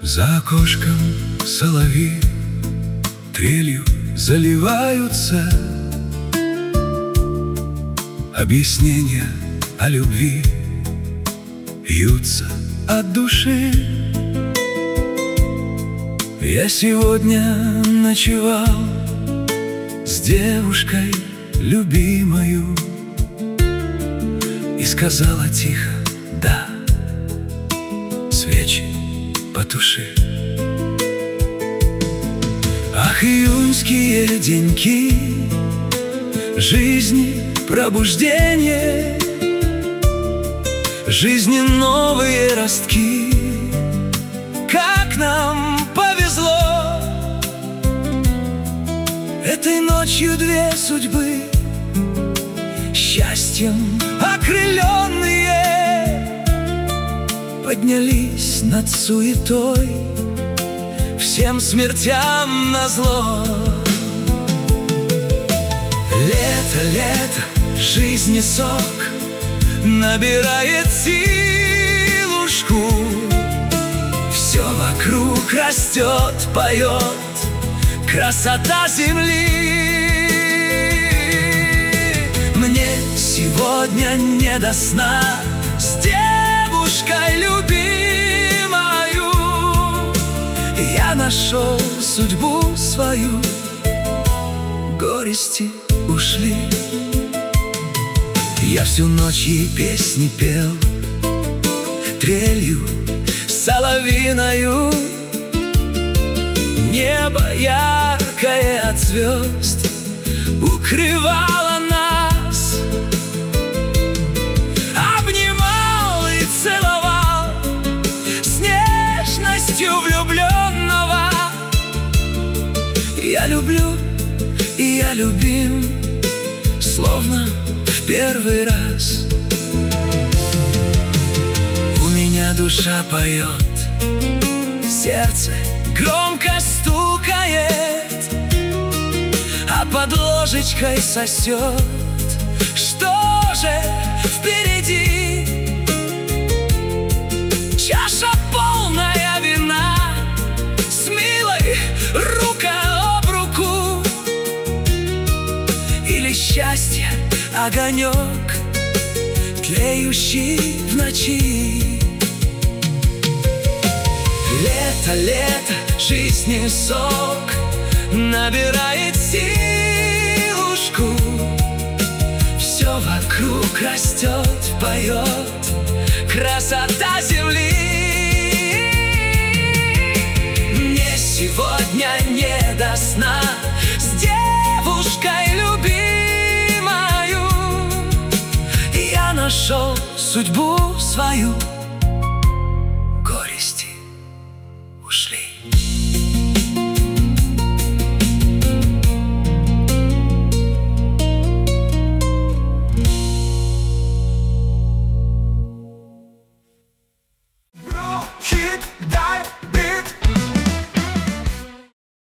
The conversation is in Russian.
За окошком соловьи трелью заливаются, объяснения о любви льются от души. Я сегодня ночевал с девушкой любимою и сказала тихо: да, свечи потуши. Ах, июньские деньки, жизни пробуждение, жизни новые ростки. Как нам повезло! Этой ночью две судьбы, счастьем окрыленные, поднялись над суетой, всем смертям назло. Лето, лето, жизни сок набирает силушку, все вокруг растет, поет красота земли. Мне сегодня не до сна с девушкой любимою. Я нашел судьбу свою, горести ушли. Я всю ночь ей песни пел, трелью соловьиною. Небо яркое от звезд укрывало нас, обнимал и целовал с нежностью влюбленного. Я люблю и я любим, словно в первый раз. У меня душа поет, сердце громко стукает, а под ложечкой сосет. Что же впереди? Чаша полная вина с милой рука об руку, или счастье огонек, тлеющий в ночи. Лето, лето, жизни сок набирает силушку, все вокруг растет, поет красота земли. Мне сегодня не до сна с девушкой любимою. Я нашел судьбу свою,